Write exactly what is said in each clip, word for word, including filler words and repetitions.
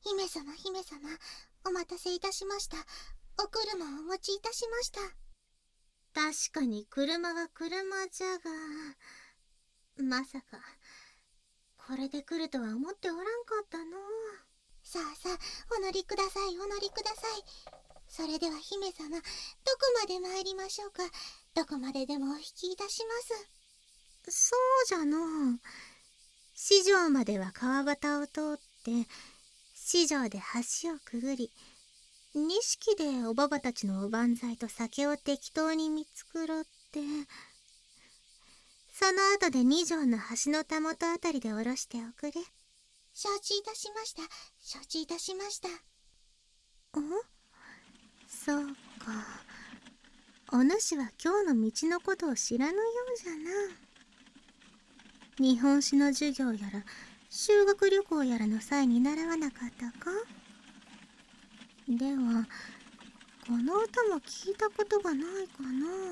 姫様、姫様、お待たせいたしました。お車をお持ちいたしました。 確かに車は車じゃが、まさかこれで来るとは思っておらんかったの。 さあさあ、お乗りください、お乗りください。それでは姫様、どこまで参りましょうか。どこまででもお引きいたします。 そうじゃの。四条までは川端を通って、四条で橋をくぐり、錦でおばばたちのおばんざいと酒を適当に見繕って、その後で二条の橋のたもとあたりで降ろしておくれ。 承知いたしました。承知いたしました。ん？ そうか。お主は今日の道のことを知らぬようじゃな。日本史の授業やら修学旅行やらの際に習わなかったか？ではこの歌も聞いたことがないか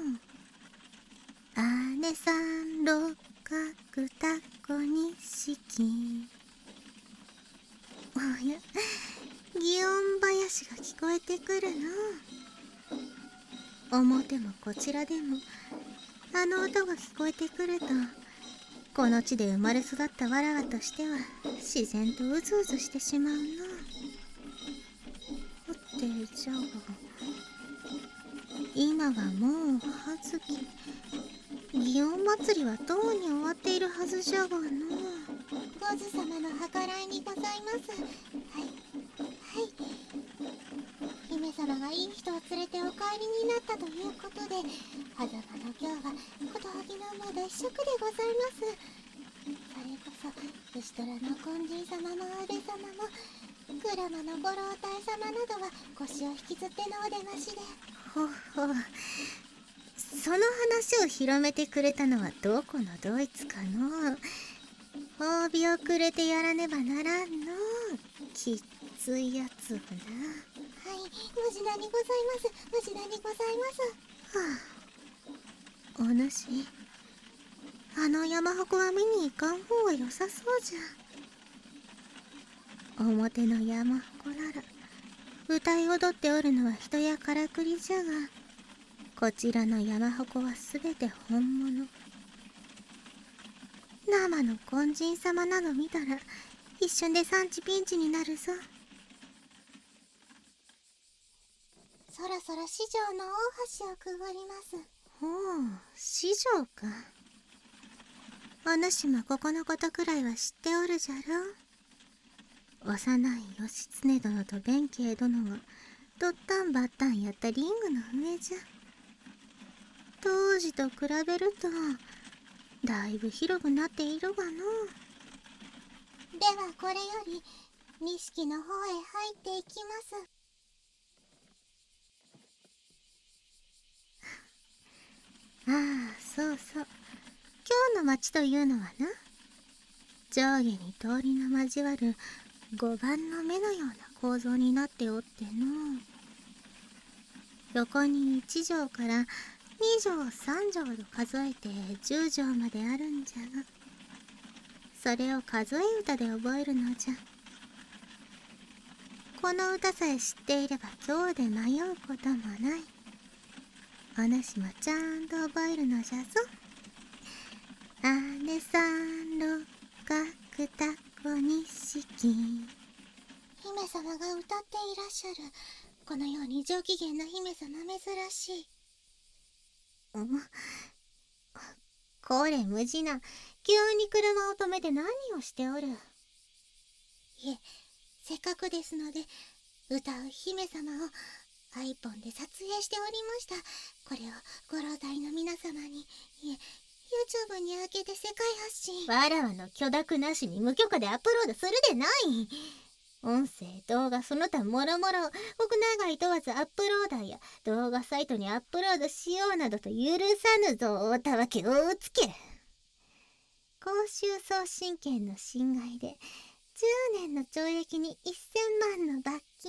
な。姉さん六角タコ錦。おや、祇園林が聞こえてくるの。表もこちらでもあの音が聞こえてくると、この地で生まれ育ったわらわとしては自然とうずうずしてしまうな。はてじゃが、今はもう葉月、祇園祭りはとうに終わっているはずじゃがの。 ゴズ様の計らいにございます。はいはい。姫様がいい人を連れてお帰りになったということで、狭間の今日はことはぎの馬で一色でございます。それこそ牛虎の金人様も安倍様も鞍馬の五郎太様などは腰を引きずってのお出ましで。 ほほう、その話を広めてくれたのはどこのドイツかの。褒美をくれてやらねばならんの。きっついやつをな。 はい、無事なにございます。無事なにございます。 はあ、お主、あの山鉾は見に行かん方が良さそうじゃ。表の山鉾なら歌い踊っておるのは人やからくりじゃが、こちらの山鉾はすべて本物。生の金人様など見たら一瞬で産地ピンチになるぞ。 そろそろ四条の大橋をくぐります。 ほう、四条か。お主もここのことくらいは知っておるじゃろ。幼い義経殿と弁慶殿はドッタンバッタンやったリングの上じゃ。当時と比べるとだいぶ広くなっているがの。 ではこれより錦の方へ入っていきます。 ああ、そうそう。今日の町というのはな、上下に通りの交わる五番の目のような構造になっておっての。横に一条から二条三条と数えて十条まであるんじゃが、それを数え歌で覚えるのじゃ。この歌さえ知っていれば今日で迷うこともない。お主もちゃんと覚えるのじゃぞ。姉さん六角タコ錦。 姫様が歌っていらっしゃる。このように上機嫌な姫様珍しい。 うん、これ無事な、急に車を止めて何をしておる。 いえ、せっかくですので歌う姫様をiPhone で撮影しておりました。これをご老体の皆様に、いえ YouTube に上げて世界発信。 わらわの許諾なしに無許可でアップロードするでない。音声、動画、その他もろもろ国内外問わずアップローダーや動画サイトにアップロードしようなどと許さぬぞ。おたわけをつけ。公衆送信権の侵害でじゅうねんの懲役にせんまんの罰金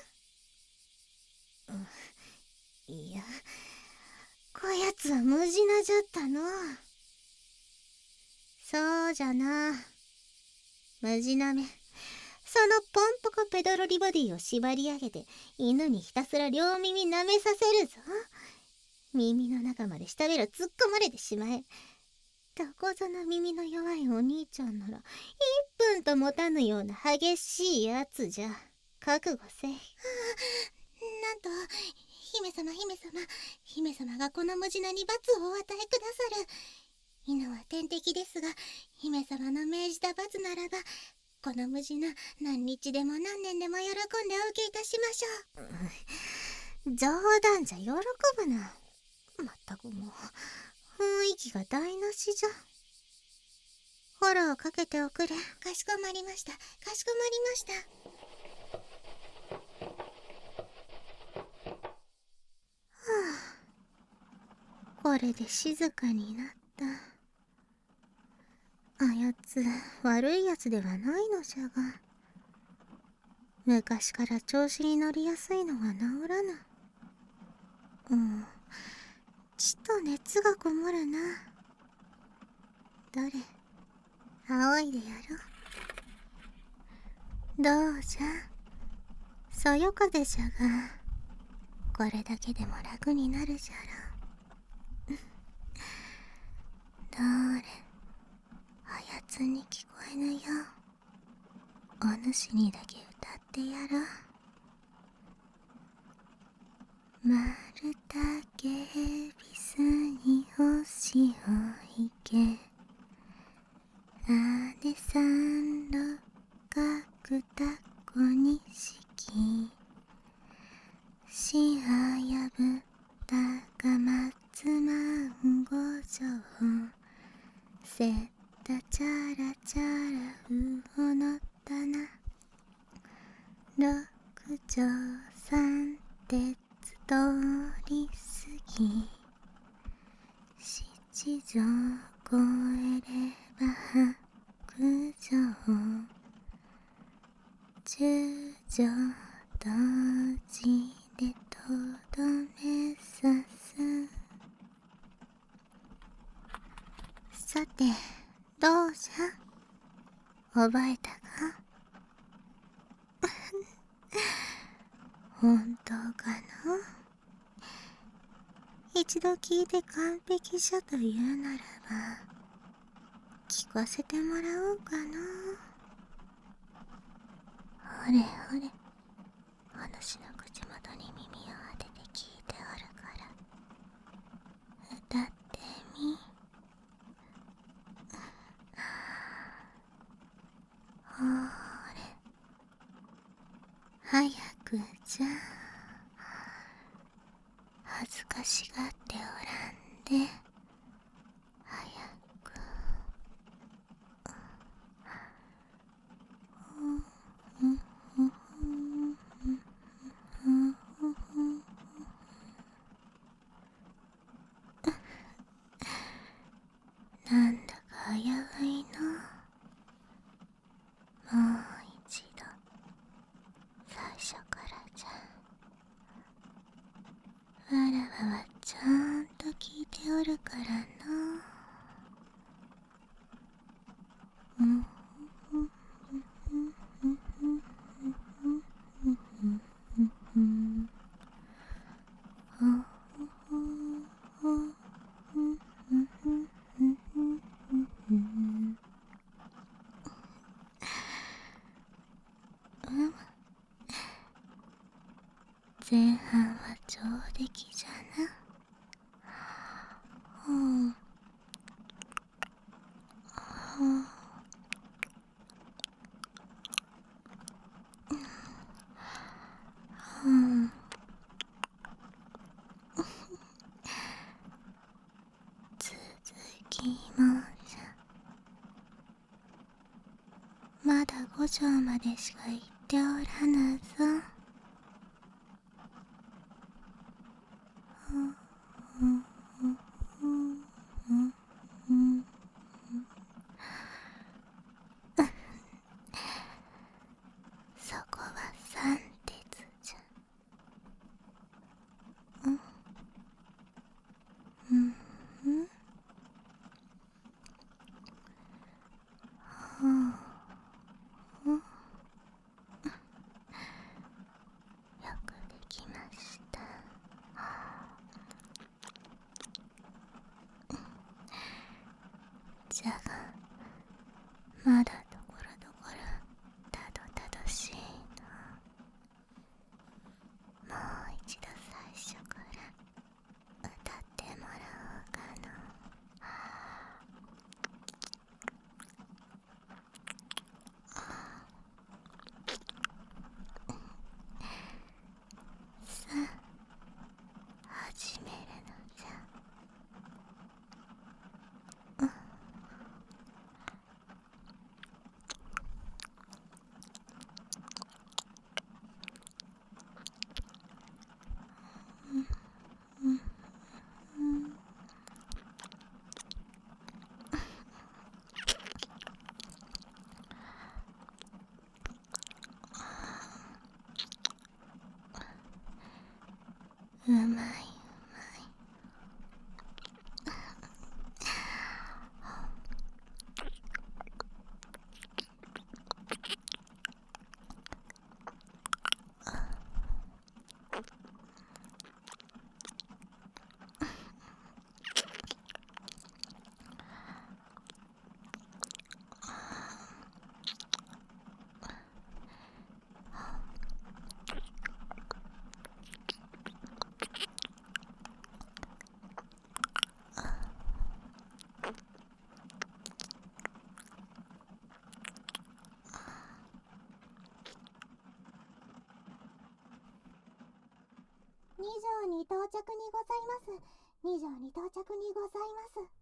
じゃ。うん、いや、こやつは無事なじゃったの。そうじゃな、無事なめ。 そのポンポコペドロリボディを縛り上げて犬にひたすら両耳舐めさせるぞ。耳の中まで舌ベロ突っ込まれてしまえ。どこぞの耳の弱いお兄ちゃんならいっぷんと持たぬような激しいやつじゃ。覚悟せい。はあ、なんと姫様姫様姫様がこの無事なに罰をお与えくださる。犬は天敵ですが、姫様の命じた罰ならばこの無事な何日でも何年でも喜んでお受けいたしましょう。冗談じゃ喜ぶな。まったくもう雰囲気が台無しじゃ。フォローかけておくれ。 かしこまりましたかしこまりました。 はあ、これで静かになった。あやつ悪いやつではないのじゃが、昔から調子に乗りやすいのは治らぬ。うん、ちと熱がこもるな。どれ、仰いでやろう。どうじゃ、そよ風じゃが、これだけでも楽になるじゃろ。どれ、あやつに聞こえぬよ。お主にだけ歌ってやろう。丸竹ビスに星を引け、あれ三六角タコにしき、しはやぶたが松マンゴジョウ、せったチャラチャラウオのったな、六条三鉄通り過ぎ、七条越えれば白条、十条同時でとどめさす。さてどうじゃ、覚えたか。本当かな。一度聞いて完璧じゃというならば聞かせてもらおうかな。ほれほれ、お主の口元に耳を当てて聞いておるから歌ってみ。ほれ、早くじゃ。恥ずかしがっておらんで、早く。なんだか危ういの。もう一度最初からじゃ。わらわはちゃんと聞いておるからな。うん前半は上出来じゃな。うん。うん。続きもじゃ。まだ五条までしか行っておらぬぞ。そこは三鉄じゃ。うんうんうんはあうんじゃがまだところどころたどたどしいな。もう一度最初から歌ってもらおうかな。さあ始めるのじゃ。うまいうまい。 二条に到着にございます。二条に到着にございます。